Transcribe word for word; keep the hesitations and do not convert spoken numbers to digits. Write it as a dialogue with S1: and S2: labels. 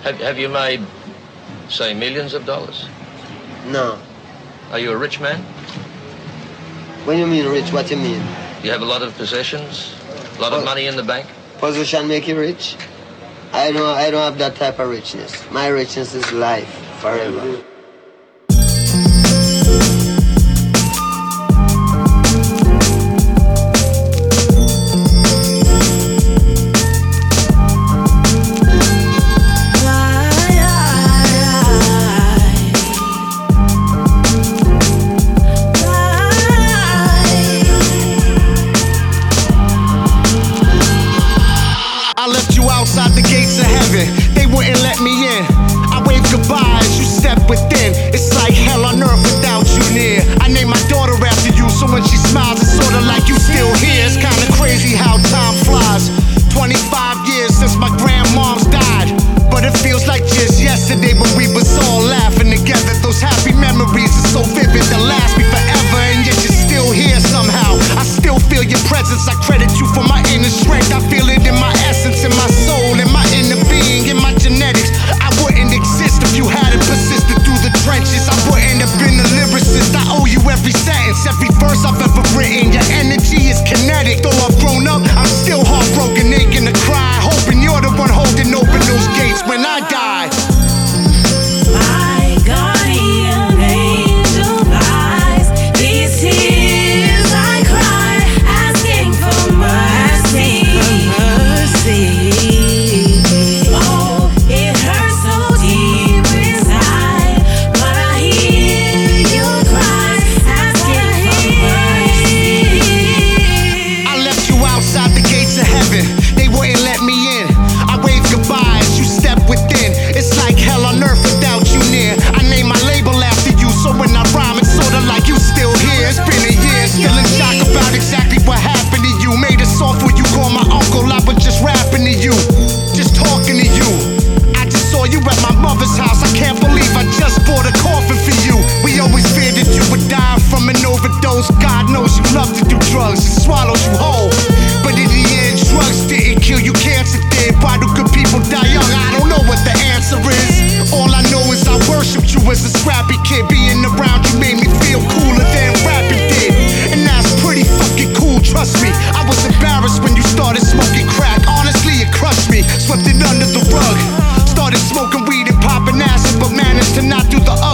S1: Have, have you made, say, millions of dollars?
S2: No.
S1: Are you a rich man?
S2: When you mean rich, what you mean?
S1: You have a lot of possessions? A lot
S2: Well,
S1: of money in the bank?
S2: Position make you rich? I don't, I don't have that type of richness. My richness is life, forever.
S3: Outside the gates of heaven, they wouldn't let me in. I waved goodbye as you step within. It's like hell on earth without you near. I named my daughter after you, so when she smiles, it's sorta like you still here. It's kinda crazy how time flies. twenty-five years since my grandmom's died, but it feels like just yesterday when we was all laughing together. Those happy memories are so vivid, they'll last me forever, and yet you're still here somehow. I still feel your presence. I credit you for my inner strength. I feel it in my essence, in my soul, in my inner being, in my genetics. I wouldn't exist if you hadn't persisted through the trenches. I wouldn't have been a lyricist. I owe you every sentence, every verse I've ever written. Your energy is kinetic. Though I've grown up, I'm still heartbroken, aching to cry, hoping you're the one holding open those gates when I die.
S4: My guardian angel lies. These tears I cry, asking for mercy. Oh, it hurts so deep inside, but I hear your cries, asking for mercy.
S3: I left you outside the gates of heaven. They wouldn't let me in. I waved goodbye as you stepped within. It's like hell on earth without you near. I named my label after you, so when I rhyme, it's sorta like you still here. It's been a year, still in shock about exactly what happened to you. Made a song for you, call my uncle. I was just rapping to you, just talking to you. I just saw you at my mother's house. I can't believe I just bought a coffin for you. We always feared that you would die from an overdose. God knows you love to do drugs, it swallows you whole. But in the end, drugs didn't kill you, cancer did. Why do good people die young? I don't know what the answer is. All I know is I worshipped you as a scrappy kid. Being around you made me feel cooler than rapping did. And that's pretty fucking cool, trust me. I was embarrassed when you started smoking crack. Honestly, it crushed me, swept it under the rug. Started smoking weed and popping acid, but managed to not do the other.